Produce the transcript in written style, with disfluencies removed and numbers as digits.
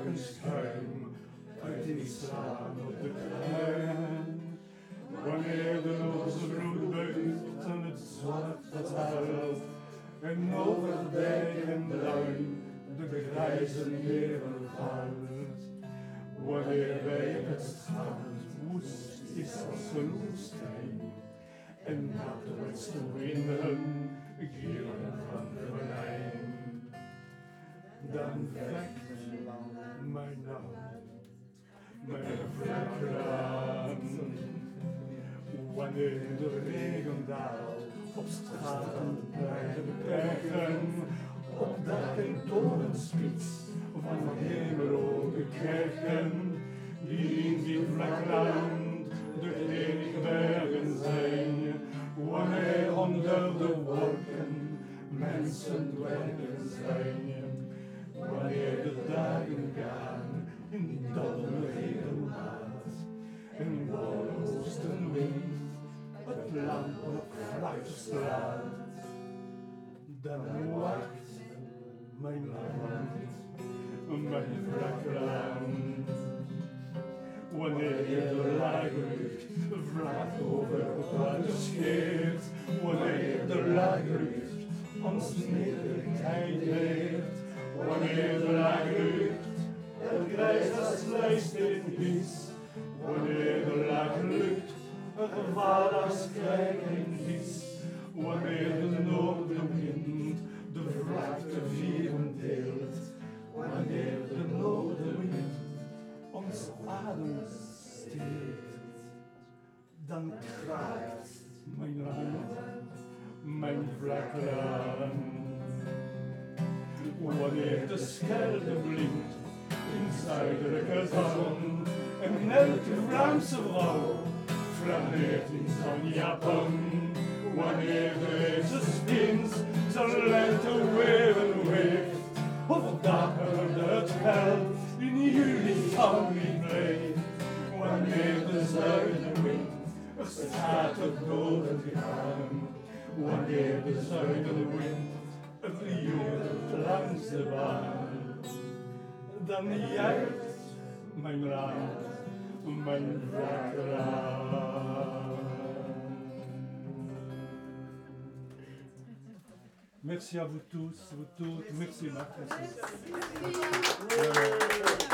een schuim uit die slaan op de kruin. Wanneer de loze vloed buigt en het zwart huilt, en over dijk en duin de grijze meeren valt. Wanneer bij het strand woest is als een woestijn, en dat de westenwinden gieren van de Rijn. Dan vlekt mijn naam, mijn vlekken aan. Wanneer de regen daalt op straten bij de bergen, op dak en torenspits van hemelhoge kerken, die in die vlak land de heilige bergen zijn. Wanneer onder de wolken mensen dweilen zijn, wanneer de dagen gaan in dolle regenmaat en wolle oostenwind het land nog fluistert, dan wacht mijn land, mijn vlakke land. Wanneer je de lage lucht vlak over het water scheert, wanneer de lage lucht ons nederigheid leert, wanneer de lage lucht het grijs als lijststeen is, wanneer de lage lucht een gevaar als krijging is, wanneer de noordenwind de vlakte vieren deelt, wanneer de noordenwind ons adem steelt, dan kraakt mijn land, mijn vlakke land. Wanneer de schelde blinkt in zuidelijke zon en elke Vlaamse vrouw flaneert in zo'n japon, wanneer deze spins zijn lente weven weeft, of dapper het veld in juli van wie bleef, wanneer de zuidenwind er staat het doden gaan, wanneer de zuidenwind het rioert langs de baan, dan juicht mijn land, mijn vlakke land. Merci à vous tous, vous toutes. Merci Marc. Merci.